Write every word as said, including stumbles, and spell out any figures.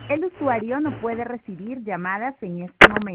El usuario no puede recibir llamadas en este momento.